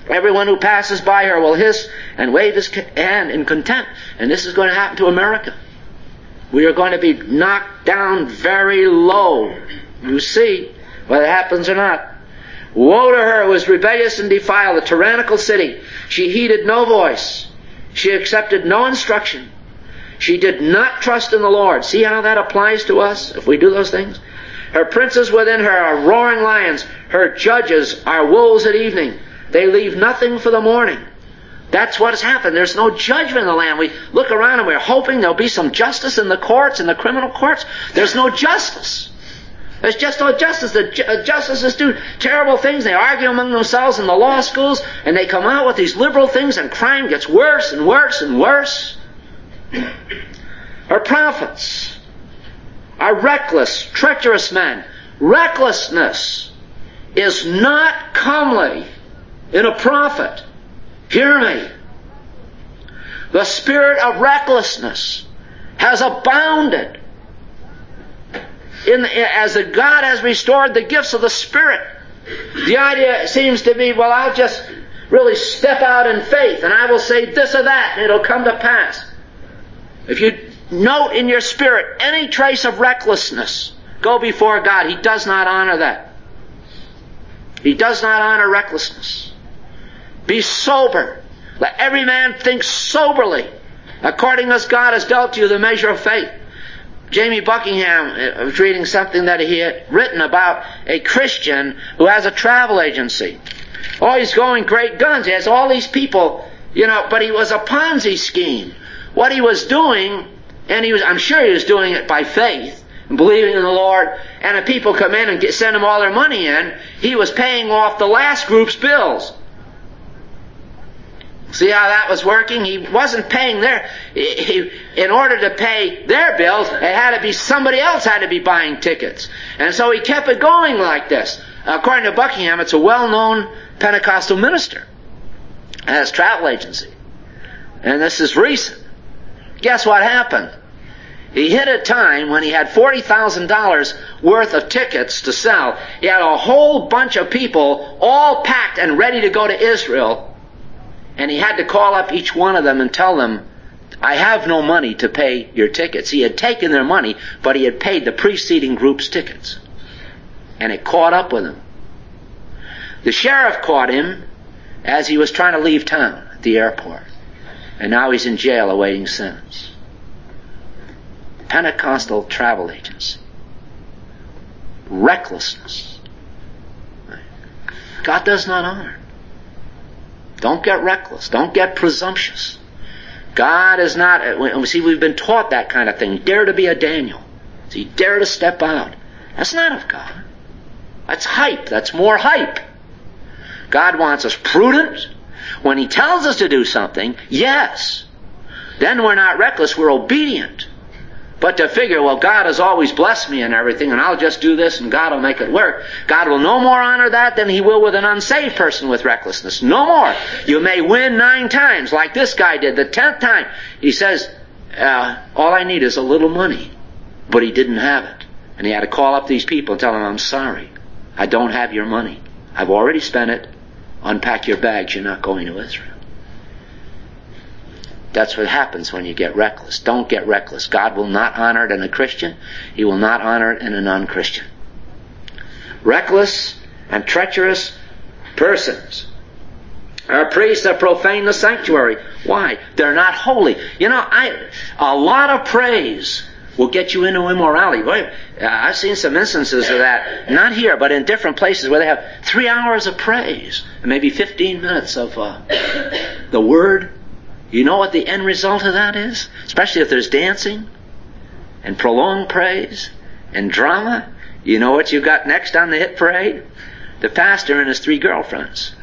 Everyone who passes by her will hiss and wave his hand in contempt. And this is going to happen to America. We are going to be knocked down very low. You see, whether it happens or not. Woe to her who is rebellious and defiled, a tyrannical city. She heeded no voice. She accepted no instruction. She did not trust in the Lord. See how that applies to us if we do those things? Her princes within her are roaring lions. Her judges are wolves at evening. They leave nothing for the morning. That's what has happened. There's no judgment in the land. We look around and we're hoping there'll be some justice in the courts, in the criminal courts. There's no justice. There's just no justice. The ju- justices do terrible things. They argue among themselves in the law schools, and they come out with these liberal things, and crime gets worse and worse and worse. Her prophets are reckless, treacherous men. Recklessness is not comely in a prophet. Hear me. The spirit of recklessness has abounded in, as the God has restored the gifts of the Spirit. The idea seems to be, well, I'll just really step out in faith and I will say this or that and it'll come to pass. If you note in your spirit any trace of recklessness, go before God. He does not honor that. He does not honor recklessness. Be sober. Let every man think soberly, according as God has dealt you the measure of faith. Jamie Buckingham was reading something that he had written about a Christian who has a travel agency. Oh, he's going great guns. He has all these people, you know, but he was a Ponzi scheme. What he was doing, and he was, I'm sure he was doing it by faith, and believing in the Lord, and if people come in and get, send him all their money in, he was paying off the last group's bills. See how that was working? He wasn't paying their... He, in order to pay their bills, it had to be somebody else had to be buying tickets. And so he kept it going like this. According to Buckingham, it's a well-known Pentecostal minister. And has a travel agency. And this is recent. Guess what happened? He hit a time when he had forty thousand dollars worth of tickets to sell. He had a whole bunch of people all packed and ready to go to Israel. And he had to call up each one of them and tell them, I have no money to pay your tickets. He had taken their money, but he had paid the preceding group's tickets. And it caught up with him. The sheriff caught him as he was trying to leave town at the airport. And now he's in jail awaiting sentence. Pentecostal travel agency. Recklessness. God does not honor. Don't get reckless. Don't get presumptuous. God is not... See, we've been taught that kind of thing. Dare to be a Daniel. See, dare to step out. That's not of God. That's hype. That's more hype. God wants us prudent. When He tells us to do something, yes. Then we're not reckless. We're obedient. But to figure, well, God has always blessed me and everything, and I'll just do this and God will make it work. God will no more honor that than He will with an unsaved person with recklessness. No more. You may win nine times like this guy did. The tenth time, he says, uh, all I need is a little money. But he didn't have it. And he had to call up these people and tell them, I'm sorry. I don't have your money. I've already spent it. Unpack your bags. You're not going to Israel. That's what happens when you get reckless. Don't get reckless. God will not honor it in a Christian. He will not honor it in a non-Christian. Reckless and treacherous persons are priests that profane the sanctuary. Why? They're not holy. You know, I a lot of praise will get you into immorality. Boy, I've seen some instances of that, not here, but in different places where they have three hours of praise and maybe fifteen minutes of uh, the Word. You know what the end result of that is? Especially if there's dancing and prolonged praise and drama. You know what you got next on the hit parade? The pastor and his three girlfriends.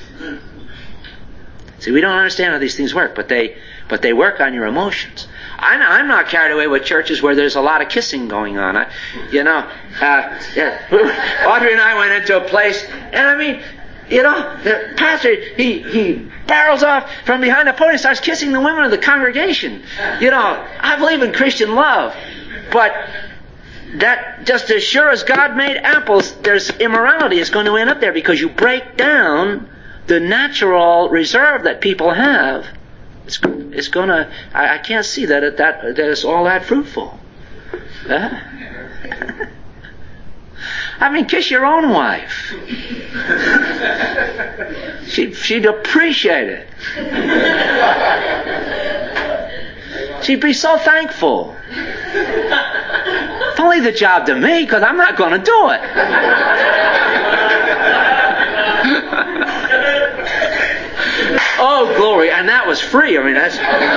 See, we don't understand how these things work, but they but they work on your emotions. I'm, I'm not carried away with churches where there's a lot of kissing going on. I, you know, uh, yeah. Audrey and I went into a place, and I mean, you know, the pastor, he, he barrels off from behind the podium and starts kissing the women of the congregation. You know, I believe in Christian love. But that, just as sure as God made apples, there's immorality is going to end up there because you break down the natural reserve that people have is, is going to, I, I can't see that, it, that that it's all that fruitful. Huh? I mean, kiss your own wife. She'd, she'd appreciate it. She'd be so thankful. Don't leave the job to me, because I'm not going to do it. Oh, glory. And that was free. I mean, that's...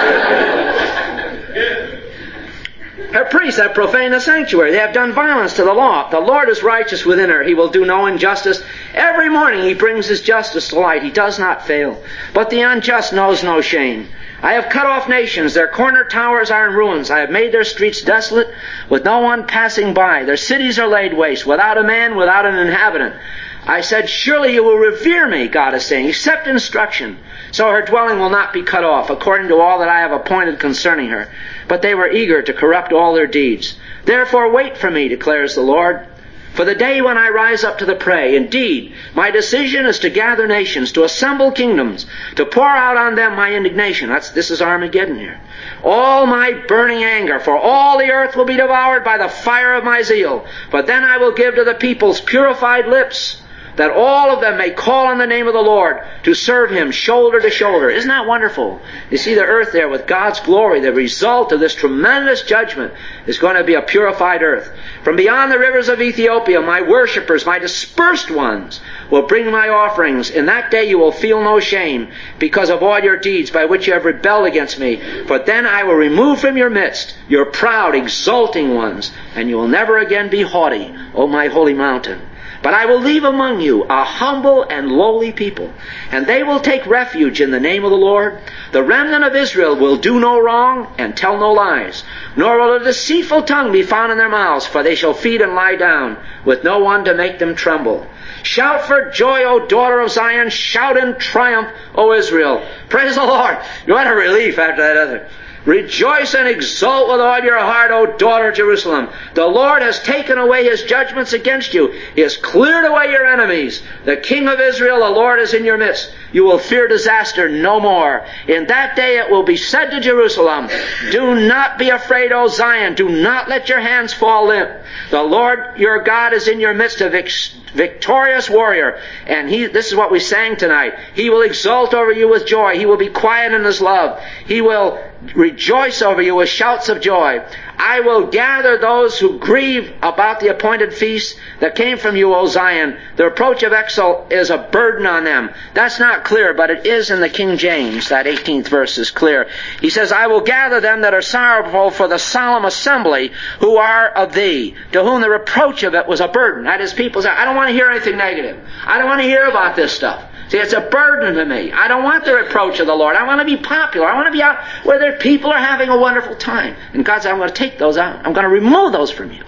Her priests have profaned the sanctuary. They have done violence to the law. The Lord is righteous within her. He will do no injustice. Every morning He brings His justice to light. He does not fail. But the unjust knows no shame. I have cut off nations. Their corner towers are in ruins. I have made their streets desolate, with no one passing by. Their cities are laid waste, without a man, without an inhabitant. I said, surely you will revere me, God is saying, accept instruction. So her dwelling will not be cut off, according to all that I have appointed concerning her. But they were eager to corrupt all their deeds. Therefore wait for me, declares the Lord, for the day when I rise up to the prey. Indeed, my decision is to gather nations, to assemble kingdoms, to pour out on them my indignation. That's, this is Armageddon here. All my burning anger, for all the earth will be devoured by the fire of my zeal. But then I will give to the peoples purified lips, that all of them may call on the name of the Lord, to serve Him shoulder to shoulder. Isn't that wonderful? You see the earth there with God's glory. The result of this tremendous judgment is going to be a purified earth. From beyond the rivers of Ethiopia, my worshippers, my dispersed ones, will bring my offerings. In that day you will feel no shame, because of all your deeds by which you have rebelled against me. For then I will remove from your midst your proud, exulting ones, and you will never again be haughty, O my holy mountain. But I will leave among you a humble and lowly people, and they will take refuge in the name of the Lord. The remnant of Israel will do no wrong and tell no lies, nor will a deceitful tongue be found in their mouths, for they shall feed and lie down, with no one to make them tremble. Shout for joy, O daughter of Zion. Shout in triumph, O Israel. Praise the Lord. What a relief after that other. Rejoice and exult with all your heart, O daughter of Jerusalem. The Lord has taken away His judgments against you. He has cleared away your enemies. The King of Israel, the Lord, is in your midst. You will fear disaster no more. In that day it will be said to Jerusalem, do not be afraid, O Zion. Do not let your hands fall limp. The Lord your God is in your midst, a vic- victorious warrior. And he, this is what we sang tonight. He will exult over you with joy. He will be quiet in His love. He will rejoice over you with shouts of joy. I will gather those who grieve about the appointed feast that came from you, O Zion. The reproach of exile is a burden on them. That's not clear, but it is in the King James. That eighteenth verse is clear. He says, I will gather them that are sorrowful for the solemn assembly, who are of thee, to whom the reproach of it was a burden. That is, people say, I don't want to hear anything negative. I don't want to hear about this stuff. See, it's a burden to me. I don't want the reproach of the Lord. I want to be popular. I want to be out where there people are having a wonderful time. And God said, I'm going to take those out. I'm going to remove those from you.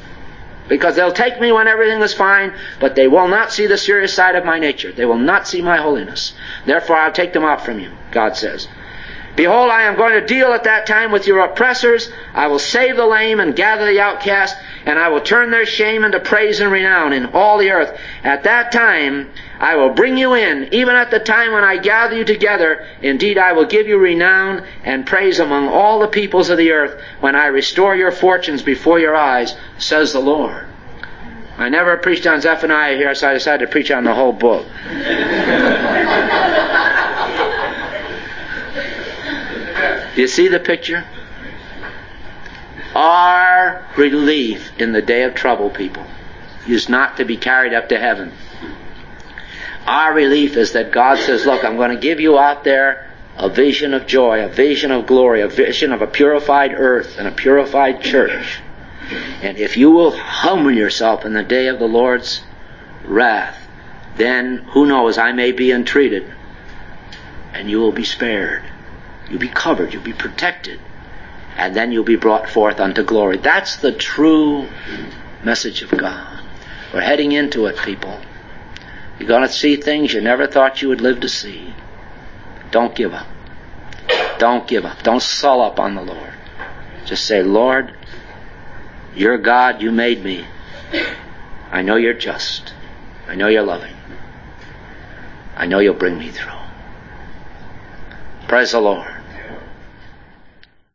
Because they'll take me when everything is fine, but they will not see the serious side of my nature. They will not see my holiness. Therefore, I'll take them out from you, God says. Behold, I am going to deal at that time with your oppressors. I will save the lame and gather the outcast, and I will turn their shame into praise and renown in all the earth. At that time, I will bring you in, even at the time when I gather you together. Indeed, I will give you renown and praise among all the peoples of the earth, when I restore your fortunes before your eyes, says the Lord. I never preached on Zephaniah here, so I decided to preach on the whole book. Do you see the picture? Our relief in the day of trouble, people, is not to be carried up to heaven. Our relief is that God says, look, I'm going to give you out there a vision of joy, a vision of glory, a vision of a purified earth and a purified church. And if you will humble yourself in the day of the Lord's wrath, then, who knows, I may be entreated, and you will be spared. You'll be covered. You'll be protected. And then you'll be brought forth unto glory. That's the true message of God. We're heading into it, people. You're going to see things you never thought you would live to see. Don't give up. Don't give up. Don't sull up on the Lord. Just say, Lord, you're God. You made me. I know you're just. I know you're loving. I know you'll bring me through. Praise the Lord.